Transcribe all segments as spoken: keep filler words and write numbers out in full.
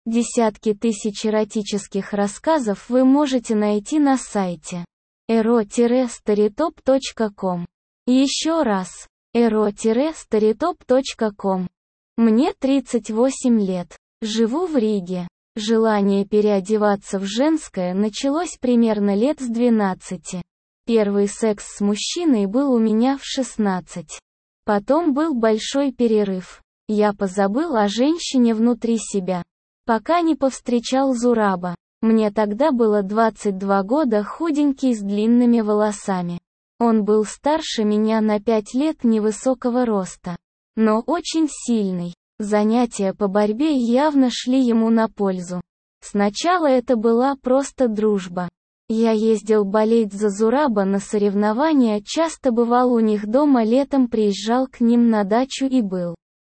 Десятки тысяч эротических рассказов вы можете найти на сайте эро старитоп точка ком. Еще раз, эро старитоп точка ком. Мне тридцать восемь лет. Живу в Риге. Желание переодеваться в женское началось примерно лет с двенадцати. Первый секс с мужчиной был у меня в шестнадцать. Потом был большой перерыв. Я позабыл о женщине внутри себя, пока не повстречал Зураба. Мне тогда было двадцать два года, худенький с длинными волосами. Он был старше меня на пять лет, невысокого роста, но очень сильный. Занятия по борьбе явно шли ему на пользу. Сначала это была просто дружба. Я ездил болеть за Зураба на соревнования, часто бывал у них дома, летом приезжал к ним на дачу и был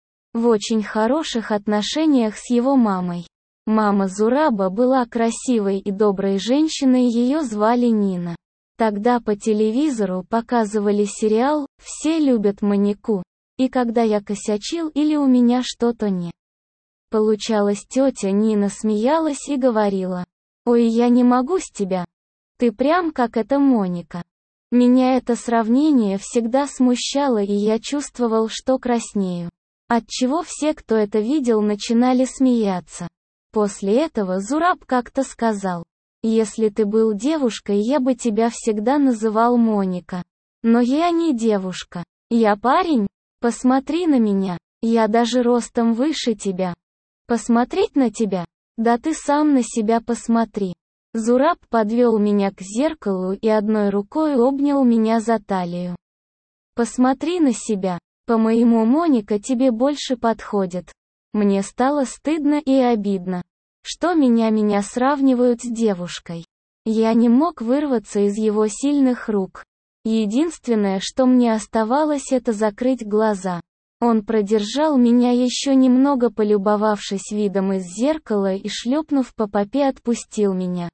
в очень хороших отношениях с его мамой. Мама Зураба была красивой и доброй женщиной, ее звали Нина. Тогда по телевизору показывали сериал «Все любят Монику», и когда я косячил или у меня что-то не получалось, тетя Нина смеялась и говорила: «Ой, я не могу с тебя. Ты прям как эта Моника». Меня это сравнение всегда смущало, и я чувствовал, что краснею. Отчего все, кто это видел, начинали смеяться. После этого Зураб как-то сказал: «Если ты был девушкой, я бы тебя всегда называл Моника. Но я не девушка. Я парень. Посмотри на меня. Я даже ростом выше тебя. Посмотреть на тебя? Да ты сам на себя посмотри». Зураб подвел меня к зеркалу и одной рукой обнял меня за талию. «Посмотри на себя. По-моему, Моника тебе больше подходит». Мне стало стыдно и обидно, что меня меня сравнивают с девушкой. Я не мог вырваться из его сильных рук. Единственное, что мне оставалось, это закрыть глаза. Он продержал меня еще немного, полюбовавшись видом из зеркала, и, шлепнув по попе, отпустил меня.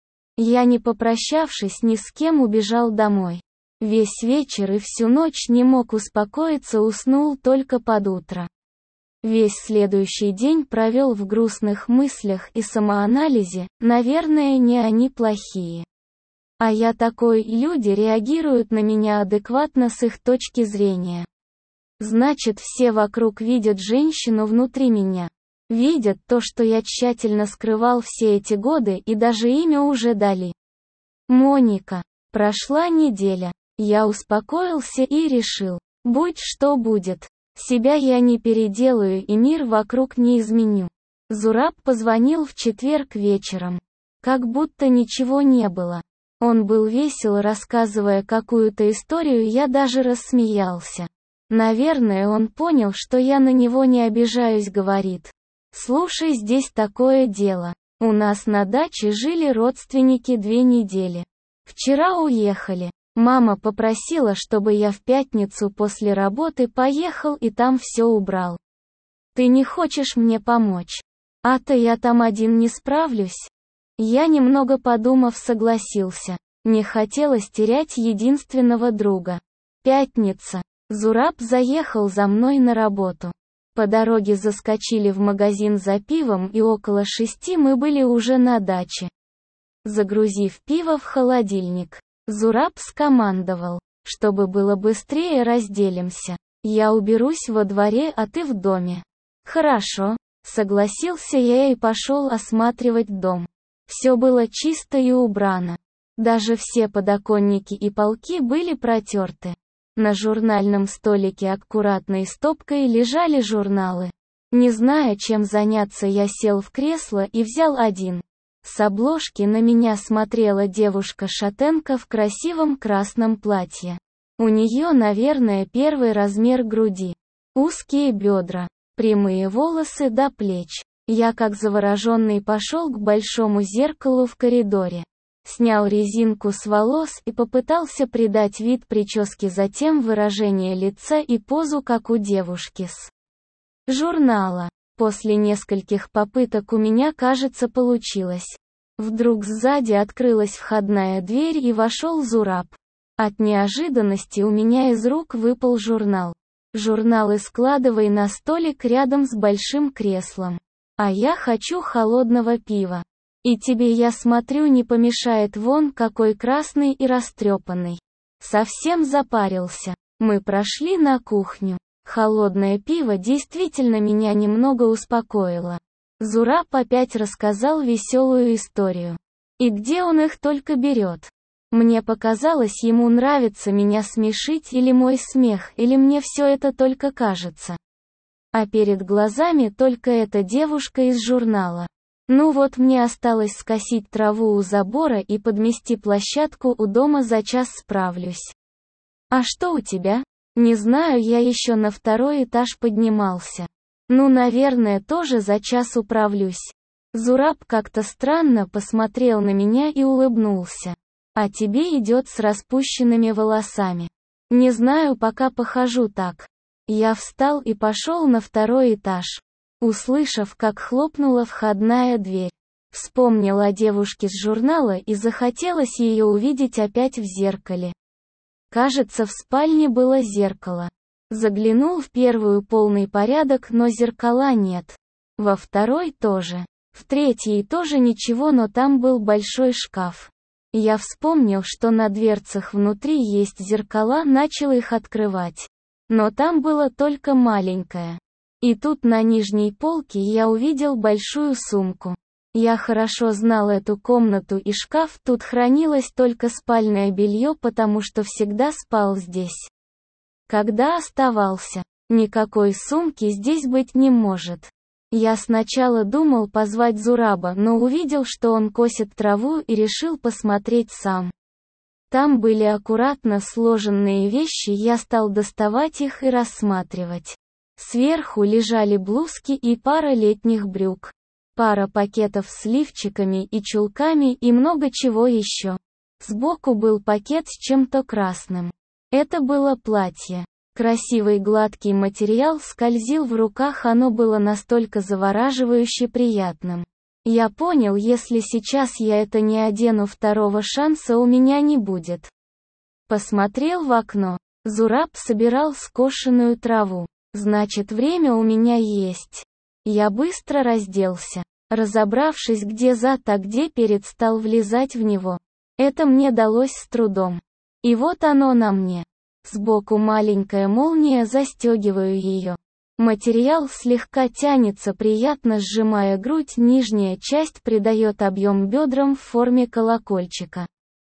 Я, не попрощавшись ни с кем, убежал домой. Весь вечер и всю ночь не мог успокоиться, уснул только под утро. Весь следующий день провел в грустных мыслях и самоанализе. Наверное, не они плохие, а я такой, и люди реагируют на меня адекватно с их точки зрения. Значит, все вокруг видят женщину внутри меня. Видят то, что я тщательно скрывал все эти годы, и даже имя уже дали. Моника. Прошла неделя. Я успокоился и решил: будь что будет. Себя я не переделаю и мир вокруг не изменю. Зураб позвонил в четверг вечером. Как будто ничего не было. Он был весел, рассказывая какую-то историю, я даже рассмеялся. Наверное, он понял, что я на него не обижаюсь, говорит: «Слушай, здесь такое дело. У нас на даче жили родственники две недели. Вчера уехали. Мама попросила, чтобы я в пятницу после работы поехал и там все убрал. Ты не хочешь мне помочь? А-то я там один не справлюсь». Я, немного подумав, согласился. Не хотелось терять единственного друга. Пятница. Зураб заехал за мной на работу. По дороге заскочили в магазин за пивом, и около шести мы были уже на даче. Загрузив пиво в холодильник, Зураб скомандовал: «Чтобы было быстрее, разделимся. Я уберусь во дворе, а ты в доме». «Хорошо», согласился я и пошел осматривать дом. Все было чисто и убрано. Даже все подоконники и полки были протерты. На журнальном столике аккуратной стопкой лежали журналы. Не зная, чем заняться, я сел в кресло и взял один. С обложки на меня смотрела девушка-шатенка в красивом красном платье. У нее, наверное, первый размер груди. Узкие бедра, прямые волосы до плеч. Я, как завороженный, пошел к большому зеркалу в коридоре. Снял резинку с волос и попытался придать вид прическе, затем выражение лица и позу, как у девушки с журнала. После нескольких попыток у меня, кажется, получилось. Вдруг сзади открылась входная дверь и вошел Зураб. От неожиданности у меня из рук выпал журнал. «Журналы складывай на столик рядом с большим креслом. А я хочу холодного пива. И тебе, я смотрю, не помешает, вон какой красный и растрепанный. Совсем запарился. Мы прошли на кухню. Холодное пиво действительно меня немного успокоило. Зураб опять рассказал веселую историю. И где он их только берет? Мне показалось, ему нравится меня смешить, или мой смех, или мне все это только кажется. А перед глазами только эта девушка из журнала. Ну вот, мне осталось скосить траву у забора и подмести площадку у дома, за час справлюсь. А что у тебя? Не знаю, я еще на второй этаж поднимался. Ну, наверное, тоже за час управлюсь. Зураб как-то странно посмотрел на меня и улыбнулся. А тебе идет с распущенными волосами. Не знаю, пока похожу так. Я встал и пошел на второй этаж. Услышав, как хлопнула входная дверь. Вспомнил о девушке с журнала и захотелось ее увидеть опять в зеркале. Кажется, в спальне было зеркало. Заглянул в первую, полный порядок, но зеркала нет. Во второй тоже. В третьей тоже ничего, но там был большой шкаф. Я вспомнил, что на дверцах внутри есть зеркала, начал их открывать. Но там было только маленькое. И тут на нижней полке я увидел большую сумку. Я хорошо знал эту комнату, и шкаф, тут хранилось только спальное белье, потому что всегда спал здесь. Когда оставался, никакой сумки здесь быть не может. Я сначала думал позвать Зураба, но увидел, что он косит траву, и решил посмотреть сам. Там были аккуратно сложенные вещи, я стал доставать их и рассматривать. Сверху лежали блузки и пара летних брюк. Пара пакетов с лифчиками и чулками и много чего еще. Сбоку был пакет с чем-то красным. Это было платье. Красивый гладкий материал скользил в руках, оно было настолько завораживающе приятным. Я понял, если сейчас я это не одену, второго шанса у меня не будет. Посмотрел в окно. Зураб собирал скошенную траву. Значит, время у меня есть. Я быстро разделся. Разобравшись, где зад, а где перед, стал влезать в него. Это мне далось с трудом. И вот оно на мне. Сбоку маленькая молния, застегиваю ее. Материал слегка тянется, приятно сжимая грудь, нижняя часть придает объем бедрам в форме колокольчика.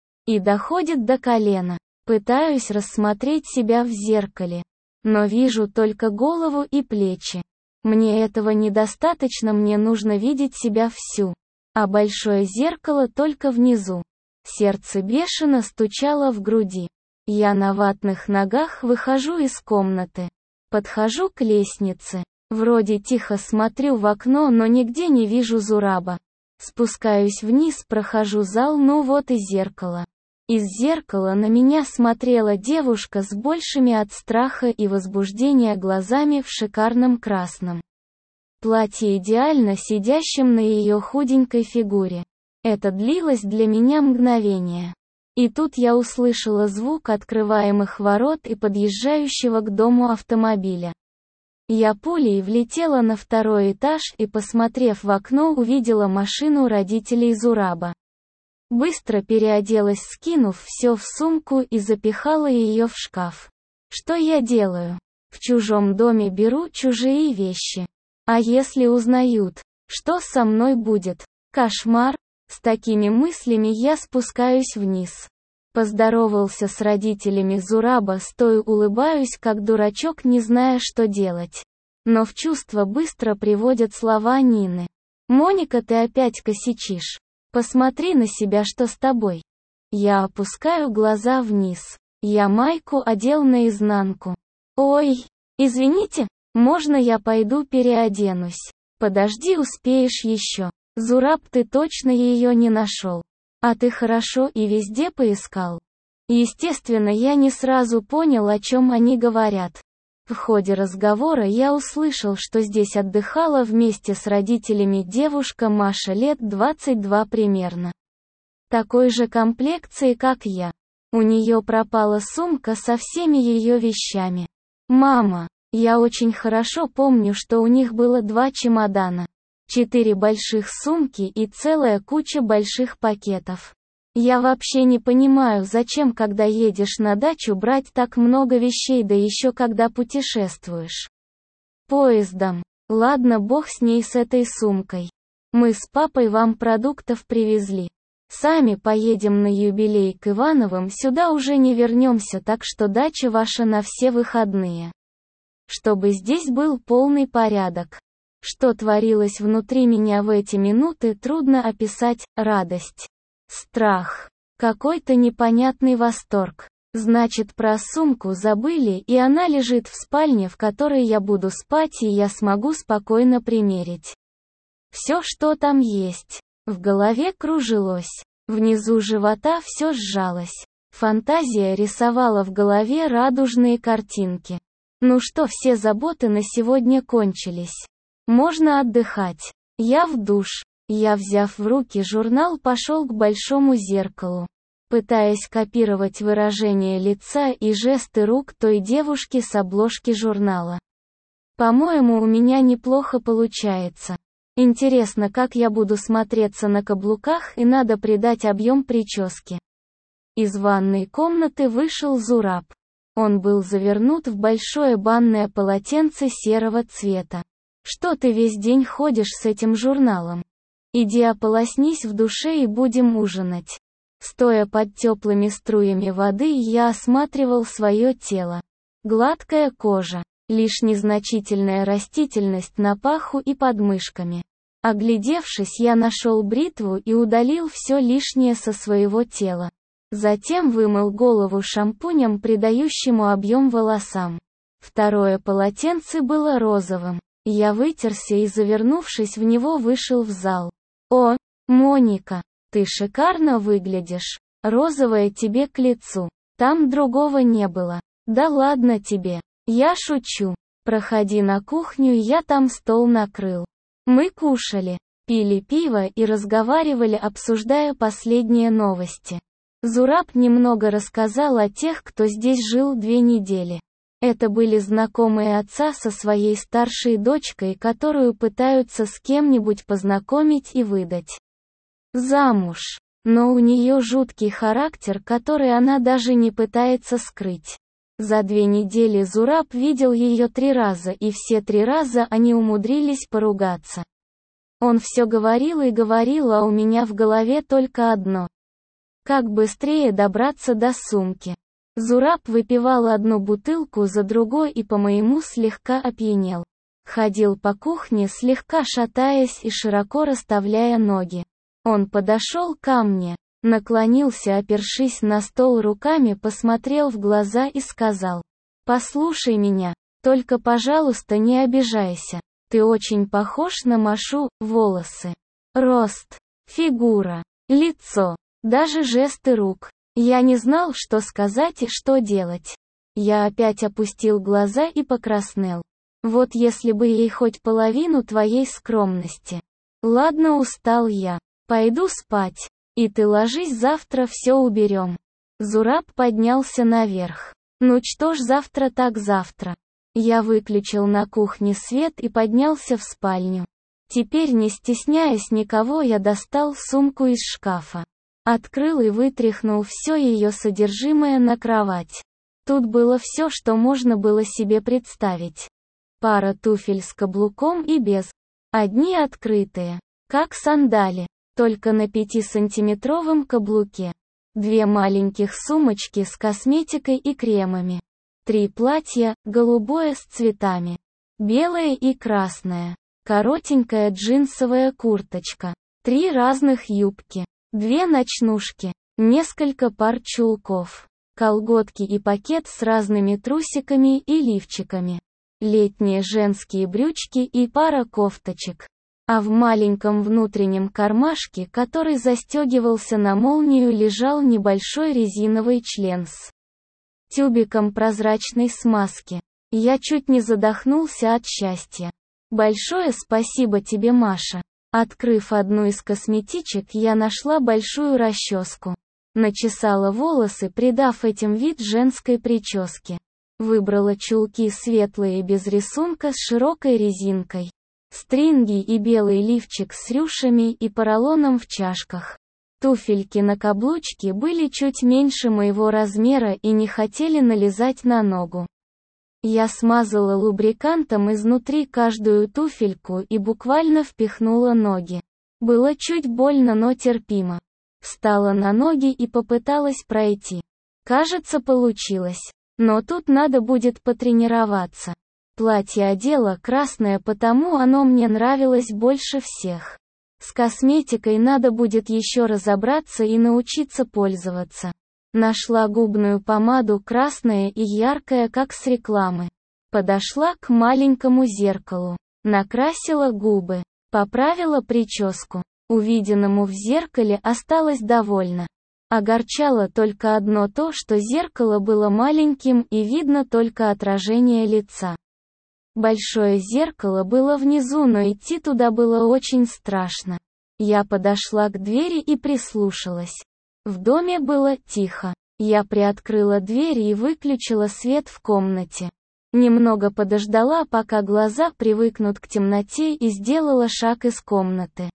И доходит до колена. Пытаюсь рассмотреть себя в зеркале. Но вижу только голову и плечи. Мне этого недостаточно, мне нужно видеть себя всю. А большое зеркало только внизу. Сердце бешено стучало в груди. Я на ватных ногах выхожу из комнаты. Подхожу к лестнице. Вроде тихо смотрю в окно, но нигде не вижу Зураба. Спускаюсь вниз, прохожу зал, ну вот и зеркало. Из зеркала на меня смотрела девушка с большими от страха и возбуждения глазами в шикарном красном платье, идеально сидящем на ее худенькой фигуре. Это длилось для меня мгновение. И тут я услышала звук открываемых ворот и подъезжающего к дому автомобиля. Я пулей влетела на второй этаж и, посмотрев в окно, увидела машину родителей Зураба. Быстро переоделась, скинув все в сумку, и запихала ее в шкаф. Что я делаю? В чужом доме беру чужие вещи. А если узнают, что со мной будет? Кошмар! С такими мыслями я спускаюсь вниз. Поздоровался с родителями Зураба, стою, улыбаюсь как дурачок, не зная, что делать. Но в чувство быстро приводят слова Нины. «Моника, ты опять косячишь. Посмотри на себя, что с тобой». Я опускаю глаза вниз. Я майку одел наизнанку. «Ой, извините, можно я пойду переоденусь?» «Подожди, успеешь еще. Зураб, ты точно ее не нашел? А ты хорошо и везде поискал?» Естественно, я не сразу понял, о чем они говорят. В ходе разговора я услышал, что здесь отдыхала вместе с родителями девушка Маша, лет двадцать два примерно. Такой же комплекции, как я. У нее пропала сумка со всеми ее вещами. «Мама, я очень хорошо помню, что у них было два чемодана. Четыре больших сумки и целая куча больших пакетов. Я вообще не понимаю, зачем, когда едешь на дачу, брать так много вещей, да еще когда путешествуешь поездом. Ладно, бог с ней, с этой сумкой. Мы с папой вам продуктов привезли. Сами поедем на юбилей к Ивановым, сюда уже не вернемся, так что дача ваша на все выходные. Чтобы здесь был полный порядок. Что творилось внутри меня в эти минуты, трудно описать. Радость, страх, какой-то непонятный восторг. Значит, про сумку забыли, и она лежит в спальне, в которой я буду спать, и я смогу спокойно примерить все, что там есть. В голове кружилось. Внизу живота все сжалось. Фантазия рисовала в голове радужные картинки. Ну что, все заботы на сегодня кончились. Можно отдыхать. Я в душ. Я, взяв в руки журнал, пошел к большому зеркалу, пытаясь копировать выражение лица и жесты рук той девушки с обложки журнала. По-моему, у меня неплохо получается. Интересно, как я буду смотреться на каблуках, и надо придать объем прическе. Из ванной комнаты вышел Зураб. Он был завернут в большое банное полотенце серого цвета. Что ты весь день ходишь с этим журналом? Иди ополоснись в душе и будем ужинать. Стоя под теплыми струями воды, я осматривал свое тело. Гладкая кожа, лишь незначительная растительность на паху и подмышками. Оглядевшись, я нашел бритву и удалил все лишнее со своего тела. Затем вымыл голову шампунем, придающему объем волосам. Второе полотенце было розовым. Я вытерся и, завернувшись в него, вышел в зал. О, Моника, ты шикарно выглядишь. Розовое тебе к лицу. Там другого не было. Да ладно тебе. Я шучу. Проходи на кухню, я там стол накрыл. Мы кушали, пили пиво и разговаривали, обсуждая последние новости. Зураб немного рассказал о тех, кто здесь жил две недели. Это были знакомые отца со своей старшей дочкой, которую пытаются с кем-нибудь познакомить и выдать замуж. Но у нее жуткий характер, который она даже не пытается скрыть. За две недели Зураб видел ее три раза, и все три раза они умудрились поругаться. Он все говорил и говорил, а у меня в голове только одно. Как быстрее добраться до сумки. Зураб выпивал одну бутылку за другой и по-моему слегка опьянел. Ходил по кухне, слегка шатаясь и широко расставляя ноги. Он подошел ко мне, наклонился, опершись на стол руками, посмотрел в глаза и сказал: «Послушай меня, только, пожалуйста, не обижайся. Ты очень похож на Машу, волосы, рост, фигура, лицо, даже жесты рук». Я не знал, что сказать и что делать. Я опять опустил глаза и покраснел. Вот если бы ей хоть половину твоей скромности. Ладно, устал я. Пойду спать. И ты ложись, завтра все уберем. Зураб поднялся наверх. Ну что ж, завтра так завтра. Я выключил на кухне свет и поднялся в спальню. Теперь, не стесняясь никого, я достал сумку из шкафа. Открыл и вытряхнул все ее содержимое на кровать. Тут было все, что можно было себе представить. Пара туфель с каблуком и без. Одни открытые, как сандали, только на пятисантиметровом каблуке. Две маленьких сумочки с косметикой и кремами. Три платья, голубое с цветами, белое и красное, коротенькая джинсовая курточка, три разных юбки. Две ночнушки, несколько пар чулков, колготки и пакет с разными трусиками и лифчиками, летние женские брючки и пара кофточек. А в маленьком внутреннем кармашке, который застегивался на молнию, лежал небольшой резиновый член с тюбиком прозрачной смазки. Я чуть не задохнулся от счастья. Большое спасибо тебе, Маша. Открыв одну из косметичек, я нашла большую расческу. Начесала волосы, придав этим вид женской прическе. Выбрала чулки светлые без рисунка с широкой резинкой. Стринги и белый лифчик с рюшами и поролоном в чашках. Туфельки на каблучке были чуть меньше моего размера и не хотели налезать на ногу. Я смазала лубрикантом изнутри каждую туфельку и буквально впихнула ноги. Было чуть больно, но терпимо. Встала на ноги и попыталась пройти. Кажется, получилось. Но тут надо будет потренироваться. Платье одела красное, потому оно мне нравилось больше всех. С косметикой надо будет еще разобраться и научиться пользоваться. Нашла губную помаду красная и яркая, как с рекламы. Подошла к маленькому зеркалу. Накрасила губы. Поправила прическу. Увиденному в зеркале осталась довольна. Огорчало только одно то, что зеркало было маленьким и видно только отражение лица. Большое зеркало было внизу, но идти туда было очень страшно. Я подошла к двери и прислушалась. В доме было тихо. Я приоткрыла дверь и выключила свет в комнате. Немного подождала, пока глаза привыкнут к темноте, и сделала шаг из комнаты.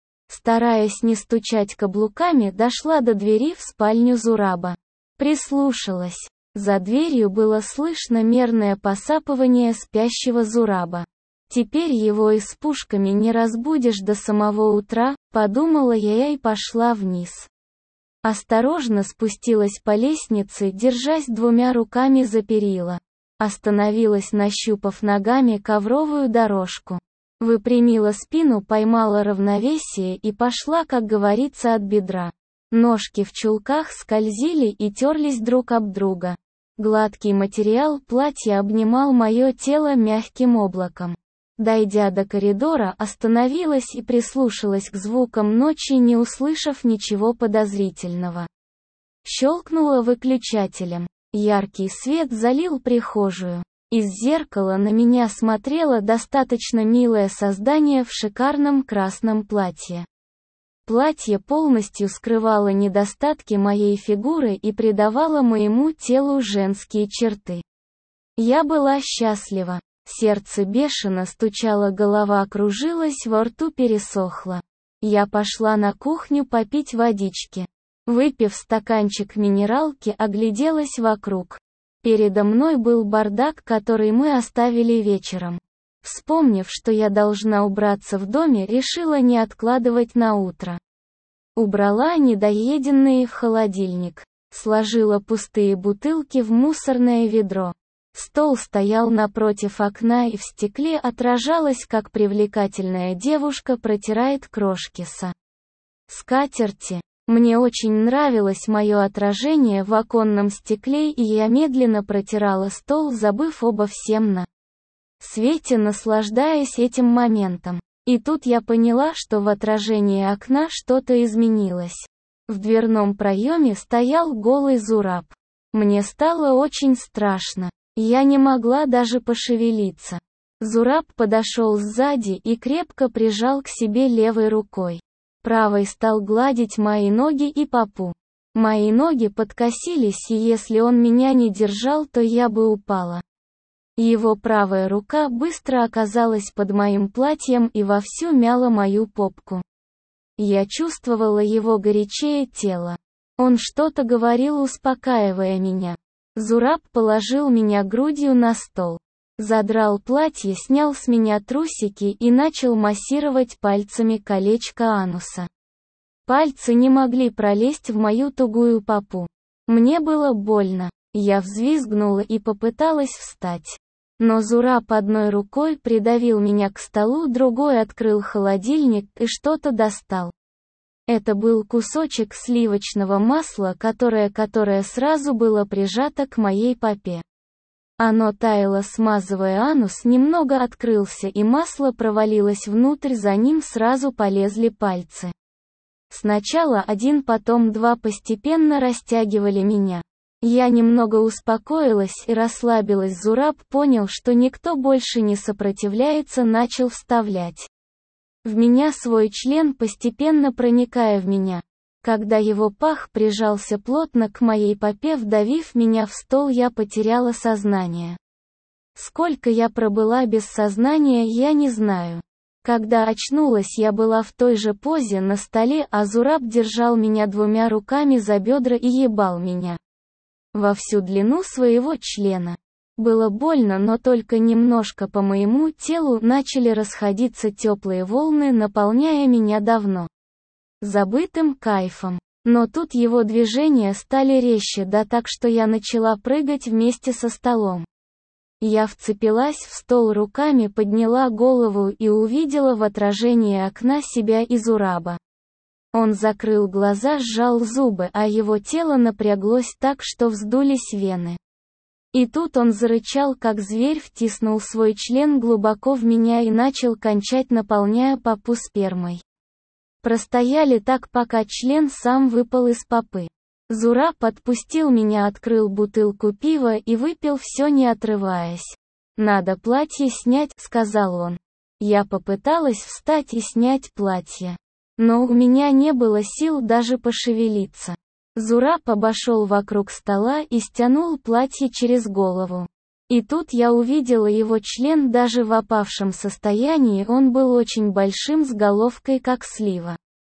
Стараясь не стучать каблуками, дошла до двери в спальню Зураба. Прислушалась. За дверью было слышно мерное посапывание спящего Зураба. Теперь его испушками не разбудишь до самого утра, подумала я и пошла вниз. Осторожно спустилась по лестнице, держась двумя руками за перила. Остановилась, нащупав ногами ковровую дорожку. Выпрямила спину, поймала равновесие и пошла, как говорится, от бедра. Ножки в чулках скользили и терлись друг об друга. Гладкий материал платья обнимал мое тело мягким облаком. Дойдя до коридора, остановилась и прислушалась к звукам ночи, не услышав ничего подозрительного. Щелкнула выключателем. Яркий свет залил прихожую. Из зеркала на меня смотрело достаточно милое создание в шикарном красном платье. Платье полностью скрывало недостатки моей фигуры и придавало моему телу женские черты. Я была счастлива. Сердце бешено стучало, голова кружилась, во рту пересохло. Я пошла на кухню попить водички. Выпив стаканчик минералки, огляделась вокруг. Передо мной был бардак, который мы оставили вечером. Вспомнив, что я должна убраться в доме, решила не откладывать на утро. Убрала недоеденные в холодильник. Сложила пустые бутылки в мусорное ведро. Стол стоял напротив окна, и в стекле отражалось, как привлекательная девушка протирает крошки со скатерти. Мне очень нравилось мое отражение в оконном стекле, и я медленно протирала стол, забыв обо всем на свете, наслаждаясь этим моментом. И тут я поняла, что в отражении окна что-то изменилось. В дверном проеме стоял голый Зураб. Мне стало очень страшно. Я не могла даже пошевелиться. Зураб подошел сзади и крепко прижал к себе левой рукой. Правой стал гладить мои ноги и попу. Мои ноги подкосились, и если он меня не держал, то я бы упала. Его правая рука быстро оказалась под моим платьем и вовсю мяла мою попку. Я чувствовала его горячее тело. Он что-то говорил, успокаивая меня. Зураб положил меня грудью на стол. Задрал платье, снял с меня трусики и начал массировать пальцами колечко ануса. Пальцы не могли пролезть в мою тугую попу. Мне было больно. Я взвизгнула и попыталась встать. Но Зураб одной рукой придавил меня к столу, другой открыл холодильник и что-то достал. Это был кусочек сливочного масла, которое которое сразу было прижато к моей попе. Оно таяло, смазывая анус, немного открылся, и масло провалилось внутрь, за ним сразу полезли пальцы. Сначала один, потом два, постепенно растягивали меня. Я немного успокоилась и расслабилась. Зураб понял, что никто больше не сопротивляется, начал вставлять в меня свой член, постепенно проникая в меня. Когда его пах прижался плотно к моей попе, вдавив меня в стол, я потеряла сознание. Сколько я пробыла без сознания, я не знаю. Когда очнулась, я была в той же позе на столе, а Зураб держал меня двумя руками за бедра и ебал меня во всю длину своего члена. Было больно, но только немножко. По моему телу начали расходиться теплые волны, наполняя меня давно забытым кайфом. Но тут его движения стали резче, да так, что я начала прыгать вместе со столом. Я вцепилась в стол руками, подняла голову и увидела в отражении окна себя и Зураба. Он закрыл глаза, сжал зубы, а его тело напряглось так, что вздулись вены. И тут он зарычал, как зверь, втиснул свой член глубоко в меня и начал кончать, наполняя попу спермой. Простояли так, пока член сам выпал из попы. Зураб отпустил меня, открыл бутылку пива и выпил все, не отрываясь. «Надо платье снять», — сказал он. Я попыталась встать и снять платье. Но у меня не было сил даже пошевелиться. Зураб обошел вокруг стола и стянул платье через голову. И тут я увидела его член даже в опавшем состоянии, он был очень большим, с головкой как слива.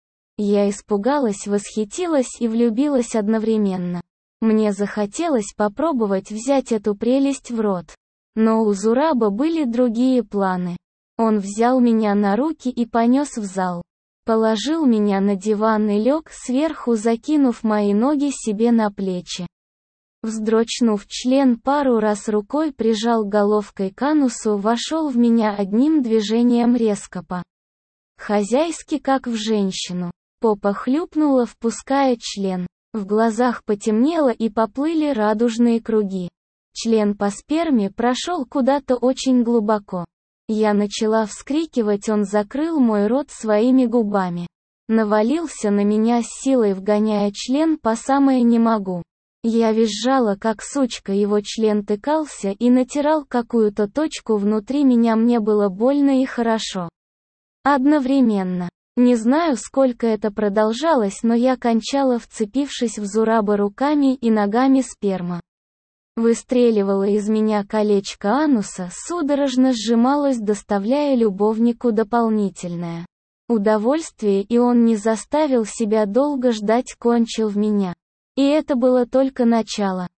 Я испугалась, восхитилась и влюбилась одновременно. Мне захотелось попробовать взять эту прелесть в рот. Но у Зураба были другие планы. Он взял меня на руки и понес в зал. Положил меня на диван и лег сверху, закинув мои ноги себе на плечи. Вздрочнув, член пару раз рукой прижал головкой к анусу, вошел в меня одним движением резко по-хозяйски, как в женщину. Попа хлюпнула, впуская член. В глазах потемнело и поплыли радужные круги. Член по сперме прошел куда-то очень глубоко. Я начала вскрикивать, он закрыл мой рот своими губами. Навалился на меня с силой, вгоняя член по самое не могу. Я визжала как сучка, его член тыкался и натирал какую-то точку внутри меня, мне было больно и хорошо. Одновременно. Не знаю, сколько это продолжалось, но я кончала, вцепившись в Зураба руками и ногами, сперма выстреливала из меня, колечко ануса судорожно сжималось, доставляя любовнику дополнительное удовольствие, и он не заставил себя долго ждать, кончил в меня. И это было только начало.